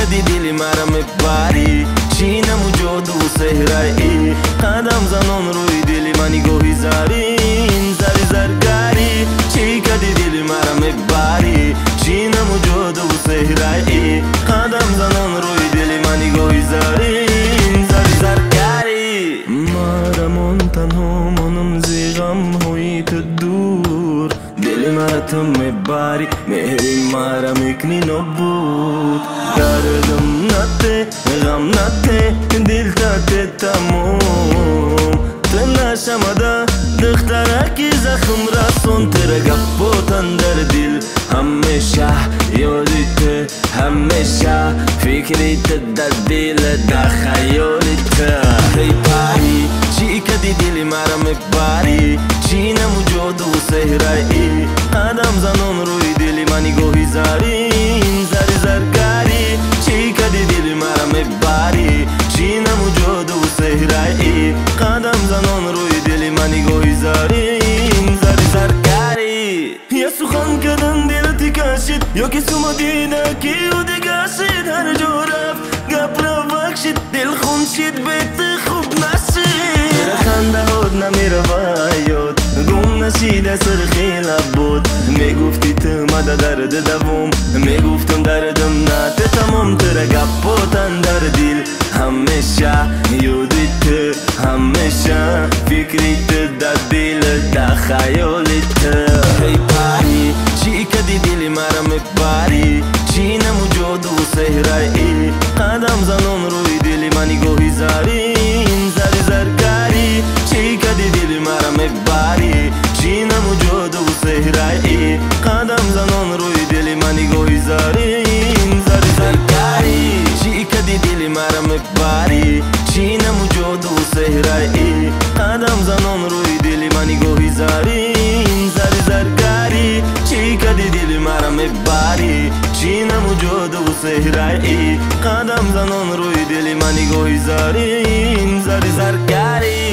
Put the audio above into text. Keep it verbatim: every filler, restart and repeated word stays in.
کدی دلی مرا میبری چی نموجود و سهرایی قدم زنان روی دلی منی گوهی زارین زری زرگاری چی کدی دلی مرا میبری چی نموجود و سهرایی قدم زنان روی دلی منی گوهی زارین زری زرگاری مرا من تنها منم زیغم ہوئی تو دور دلی مرا تو میبری مهری مرا میکنی نبود دردم نته غم نته دل تاته تموم تنشمده دختره کی زخم رسون تر گپوتن در دل همیشه یادیت همیشه فکریت در دل در خیالت هی پاری چی کدی دلی مرا میبری چی نموجود و سهرایی قدم زنان روی دلی منی گوهی زارین زری زرگاری چی کدی دلی مرا میبری چی نموجود و سهرایی قدم زنان روی دلی منی گوهی زارین زری زرگاری یا سخن کدن دلتی کشید یا که سوما دیده که او دیگشید هر جو رفت گپ را بخشید دل خون شید بیت خوب نشید خنده هود نمیره وایود گم نشیده سر خیلی بود میگفتی تو مده درد دوم میگفتم دردم نته تمام تره گپوتن در دل همیشه یادی تو همیشه فکری تو در دل در خیالی تو هی پاری چی کدی دلی مرا میبری چی نموجود و سهرایی قدم زنان روی دلی منی گوهی زارین زری زرگاری چی کدی دلی مرا میبری چی نموجود و سهرایی قدم زنان روی دلی منی گوهی زارین زری زرگاری چی کدی دلی مرا میبری چی نموجود و سهرایی قدم زنان روی دلی منی گوهی زارین زری زرگاری چی کدی دلی مرا میبری چی نموجود و سهرایی قدم زنان روی دلی منی گوهی زارین زری زرگاری